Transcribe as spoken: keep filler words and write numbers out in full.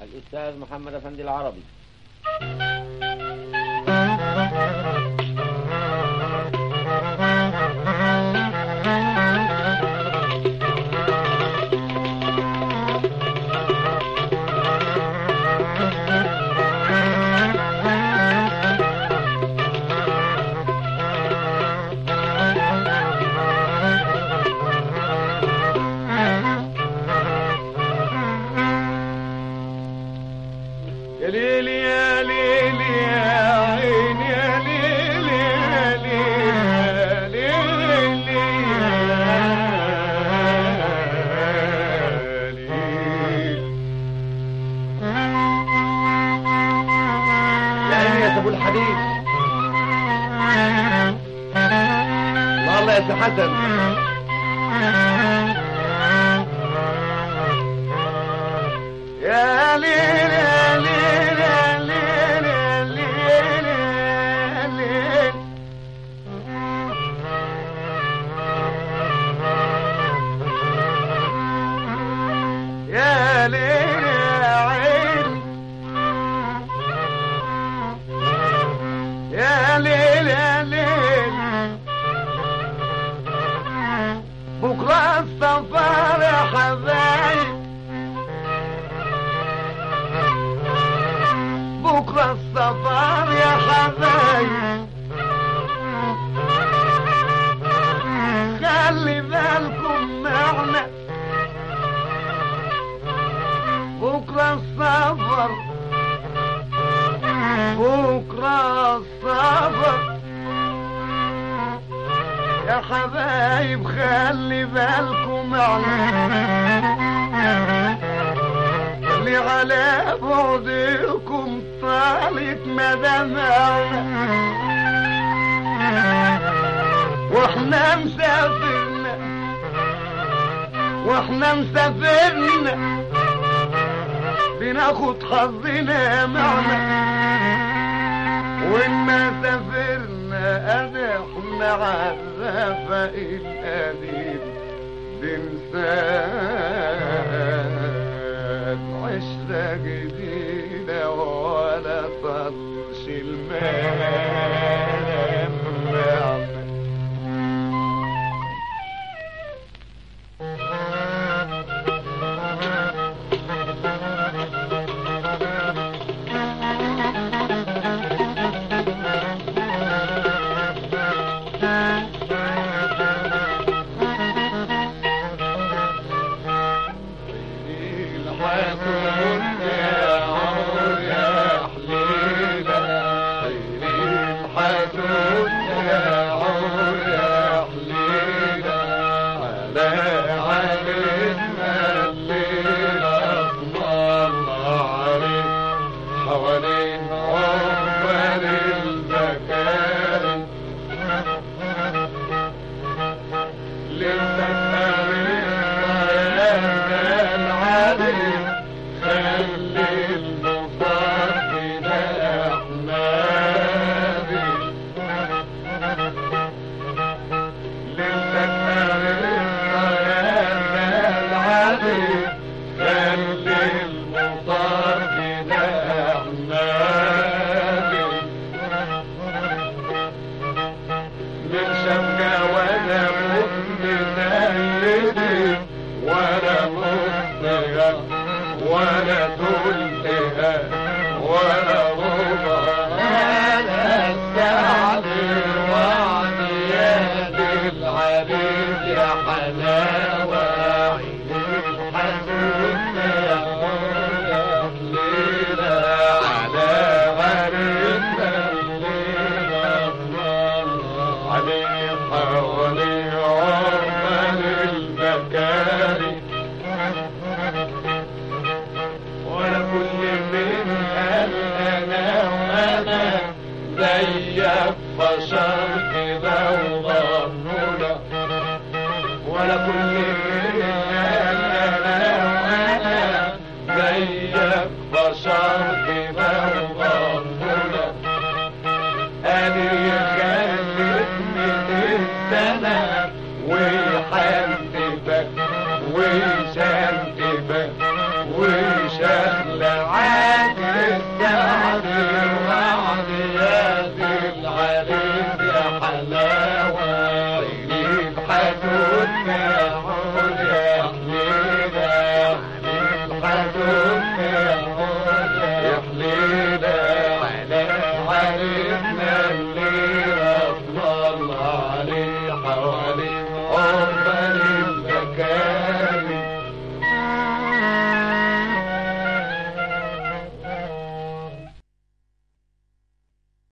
الأستاذ محمد أفندي العربي. يا ليل يا ليل يا عين يا ليل يا ليل يا ليل يا عيني يا سبو الحديد. الله الله يا سي حسن. يا ليل يا ليل يا ليل يا ليل يا ليل يا ليل يا عين يا ليل يا ليل بكرة السفر يا حبايب بكرة السفر يا حبايب خلي بالكم معنا بكرة السفر بكرة السفر يا حبايب خلي بالكم معنا اللي على بعدكم طالت مدامعنا واحنا مسافرنا واحنا مسافرنا بناخد حظنا معنا وإما سافرنا أنا احنا عالرفق القديم بنساه عشرة جديدة ولا طلش المال معنا ولا تلقها ولا ربع ولا السعد وعديان العريس يا حلاوة عيد الحسن يا ليلة على عريسنا الليلة عليه حوالي عمر المكارم ولا كل من قال انا وانا زيك بشر كده وظنونا ولا كل من قال انا وانا زيك بشر